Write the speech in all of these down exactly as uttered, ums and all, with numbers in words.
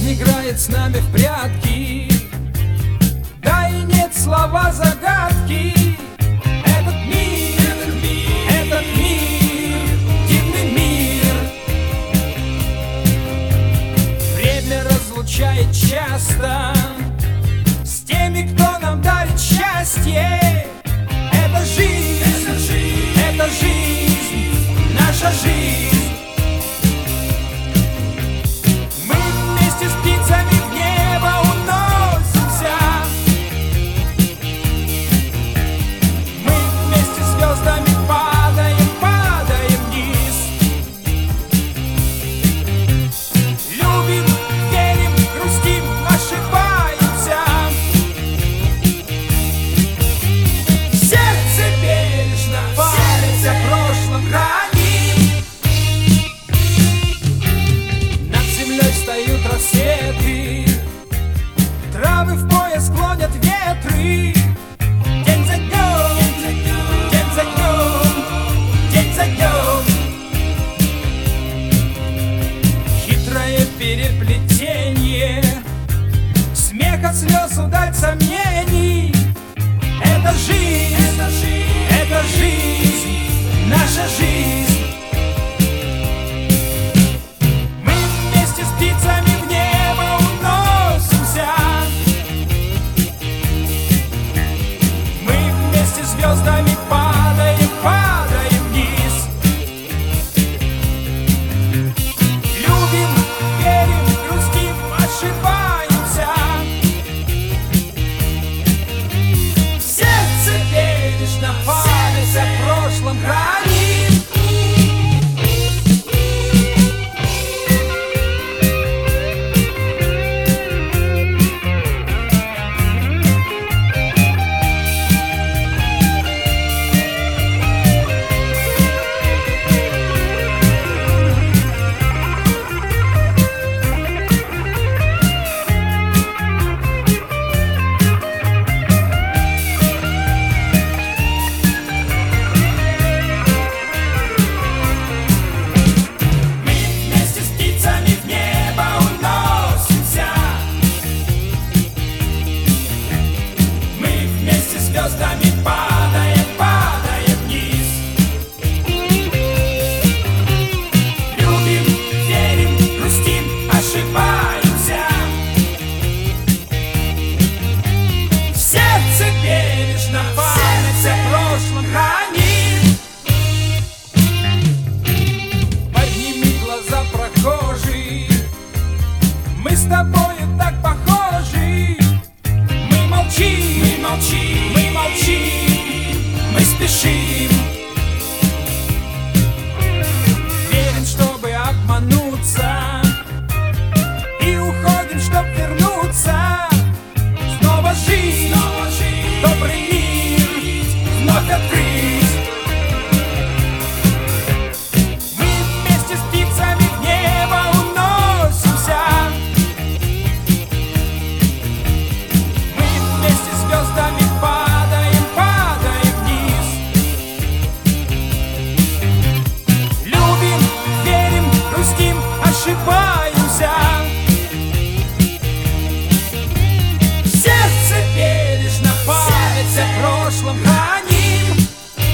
Жизнь играет с нами в прятки, да и нет слова загадки. Этот мир, этот мир, этот мир, дивный мир. Время разлучает часто с теми, кто нам дарит счастье. Это жизнь, это жизнь, это жизнь, наша жизнь. Травы в пояс клонят ветры. День за днем, день за днем, день за днем. Хитрое переплетение смеха, слез, удаль, сомнений. Это жизнь, это жизнь, это жизнь, наша жизнь. Мы вместе с птицами в небо уносимся. Звездами падаем, падаем вниз. Любим, верим, грустим, ошибаемся. В сердце бережно память о прошлом храним. Звездами падаем, падаем вниз. Любим, верим, грустим, ошибаемся. В сердце бережно память о прошлом храним. Подними глаза, прохожий, мы с тобою так похожи. Мы молчим, мы молчим, мы молчим, мы спешим. Верим, чтобы обмануться, и уходим, чтоб вернуться. Снова жизнь, снова жизнь, добрый мир вновь открыть. Мы вместе с птицами в небо уносимся. Мы вместе с звездами падаем, падаем вниз. Любим, верим, грустим, ошибаемся. В сердце бережно память о прошлом храним.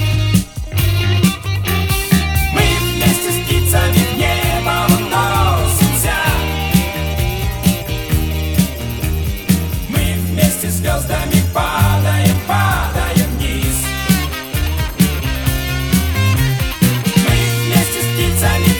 Мы вместе с птицами в небо уносимся. Мы вместе с звездами падаем, падаем вниз. Мы вместе с птицами